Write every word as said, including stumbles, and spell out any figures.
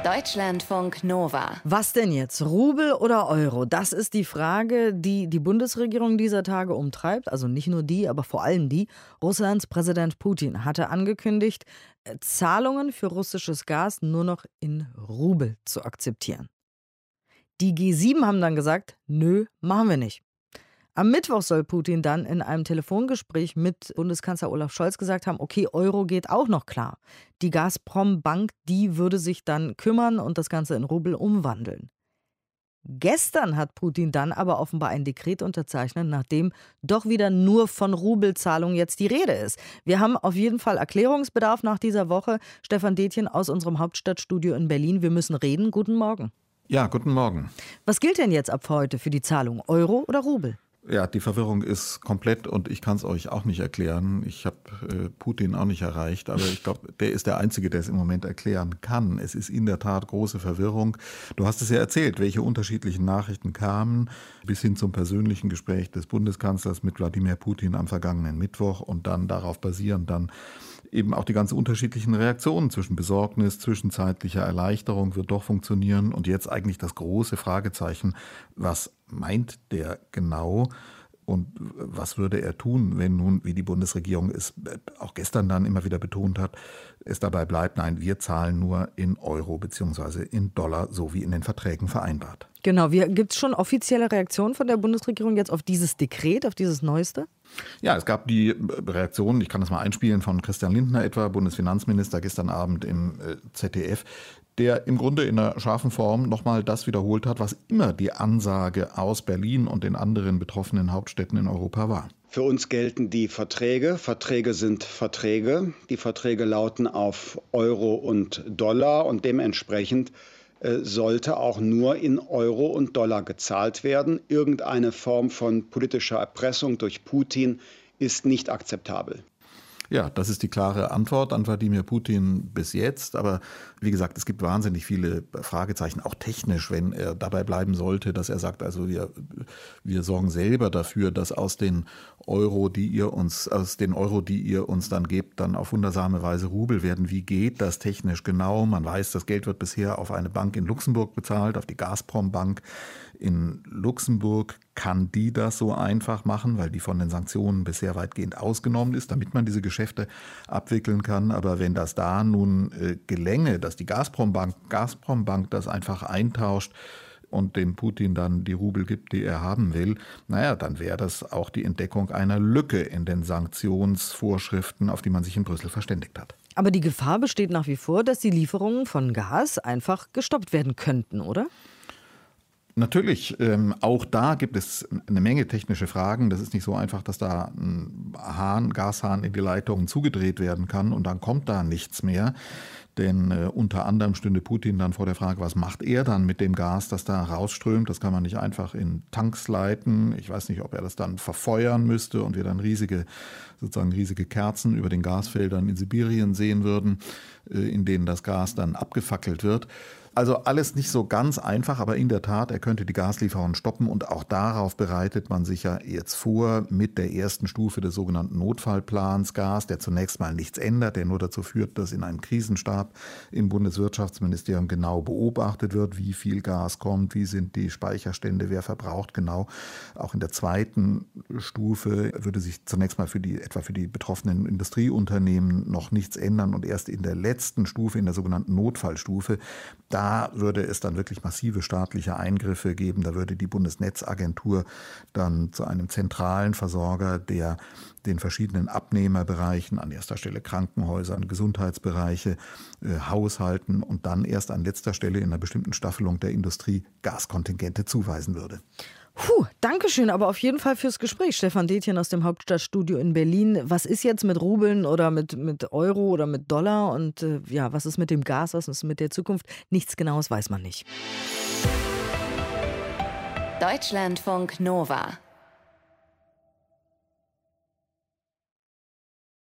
Deutschlandfunk Nova. Was denn jetzt? Rubel oder Euro? Das ist die Frage, die die Bundesregierung dieser Tage umtreibt. Also nicht nur die, aber vor allem die. Russlands Präsident Putin hatte angekündigt, Zahlungen für russisches Gas nur noch in Rubel zu akzeptieren. Die G sieben haben dann gesagt, nö, machen wir nicht. Am Mittwoch soll Putin dann in einem Telefongespräch mit Bundeskanzler Olaf Scholz gesagt haben, okay, Euro geht auch noch klar. Die Gazprom-Bank, die würde sich dann kümmern und das Ganze in Rubel umwandeln. Gestern hat Putin dann aber offenbar ein Dekret unterzeichnet, nachdem doch wieder nur von Rubelzahlungen jetzt die Rede ist. Wir haben auf jeden Fall Erklärungsbedarf nach dieser Woche. Stefan Detjen aus unserem Hauptstadtstudio in Berlin. Wir müssen reden. Guten Morgen. Ja, guten Morgen. Was gilt denn jetzt ab heute für die Zahlung? Euro oder Rubel? Ja, die Verwirrung ist komplett und ich kann es euch auch nicht erklären. Ich habe äh, Putin auch nicht erreicht, aber ich glaube, der ist der Einzige, der es im Moment erklären kann. Es ist in der Tat große Verwirrung. Du hast es ja erzählt, welche unterschiedlichen Nachrichten kamen, bis hin zum persönlichen Gespräch des Bundeskanzlers mit Wladimir Putin am vergangenen Mittwoch und dann darauf basierend dann eben auch die ganz unterschiedlichen Reaktionen zwischen Besorgnis, zwischenzeitlicher Erleichterung wird doch funktionieren und jetzt eigentlich das große Fragezeichen, was meint der genau und was würde er tun, wenn nun, wie die Bundesregierung es auch gestern dann immer wieder betont hat, es dabei bleibt, nein, wir zahlen nur in Euro bzw. in Dollar, so wie in den Verträgen vereinbart. Genau, gibt es schon offizielle Reaktionen von der Bundesregierung jetzt auf dieses Dekret, auf dieses Neueste? Ja, es gab die Reaktion, ich kann das mal einspielen, von Christian Lindner etwa, Bundesfinanzminister, gestern Abend im Z D F, der im Grunde in einer scharfen Form nochmal das wiederholt hat, was immer die Ansage aus Berlin und den anderen betroffenen Hauptstädten in Europa war. Für uns gelten die Verträge. Verträge sind Verträge. Die Verträge lauten auf Euro und Dollar und dementsprechend äh, sollte auch nur in Euro und Dollar gezahlt werden. Irgendeine Form von politischer Erpressung durch Putin ist nicht akzeptabel. Ja, das ist die klare Antwort an Wladimir Putin bis jetzt. Aber wie gesagt, es gibt wahnsinnig viele Fragezeichen, auch technisch, wenn er dabei bleiben sollte, dass er sagt, also wir, wir sorgen selber dafür, dass aus den Euro, die ihr uns, aus den Euro, die ihr uns dann gebt, dann auf wundersame Weise Rubel werden. Wie geht das technisch genau? Man weiß, das Geld wird bisher auf eine Bank in Luxemburg bezahlt, auf die Gazprom-Bank in Luxemburg. Kann die das so einfach machen, weil die von den Sanktionen bisher weitgehend ausgenommen ist, damit man diese Geschäfte abwickeln kann. Aber wenn das da nun äh, gelänge, dass die Gazprom-Bank, Gazprom-Bank das einfach eintauscht und dem Putin dann die Rubel gibt, die er haben will, naja, dann wäre das auch die Entdeckung einer Lücke in den Sanktionsvorschriften, auf die man sich in Brüssel verständigt hat. Aber die Gefahr besteht nach wie vor, dass die Lieferungen von Gas einfach gestoppt werden könnten, oder? Natürlich, ähm, auch da gibt es eine Menge technische Fragen. Das ist nicht so einfach, dass da ein Hahn, Gashahn in die Leitungen zugedreht werden kann und dann kommt da nichts mehr. Denn äh, unter anderem stünde Putin dann vor der Frage, was macht er dann mit dem Gas, das da rausströmt? Das kann man nicht einfach in Tanks leiten. Ich weiß nicht, ob er das dann verfeuern müsste und wir dann riesige, sozusagen riesige Kerzen über den Gasfeldern in Sibirien sehen würden, äh, in denen das Gas dann abgefackelt wird. Also alles nicht so ganz einfach, aber in der Tat, er könnte die Gaslieferungen stoppen und auch darauf bereitet man sich ja jetzt vor mit der ersten Stufe des sogenannten Notfallplans Gas, der zunächst mal nichts ändert, der nur dazu führt, dass in einem Krisenstab im Bundeswirtschaftsministerium genau beobachtet wird, wie viel Gas kommt, wie sind die Speicherstände, wer verbraucht genau. Auch in der zweiten Stufe würde sich zunächst mal für die, etwa für die betroffenen Industrieunternehmen noch nichts ändern und erst in der letzten Stufe, in der sogenannten Notfallstufe, da Da würde es dann wirklich massive staatliche Eingriffe geben. Da würde die Bundesnetzagentur dann zu einem zentralen Versorger, der den verschiedenen Abnehmerbereichen, an erster Stelle Krankenhäusern, Gesundheitsbereiche, äh, Haushalten und dann erst an letzter Stelle in einer bestimmten Staffelung der Industrie Gaskontingente zuweisen würde. Puh, danke schön, aber auf jeden Fall fürs Gespräch. Stefan Detjen aus dem Hauptstadtstudio in Berlin. Was ist jetzt mit Rubeln oder mit, mit Euro oder mit Dollar? Und äh, ja, was ist mit dem Gas, was ist mit der Zukunft? Nichts Genaues weiß man nicht. Deutschlandfunk Nova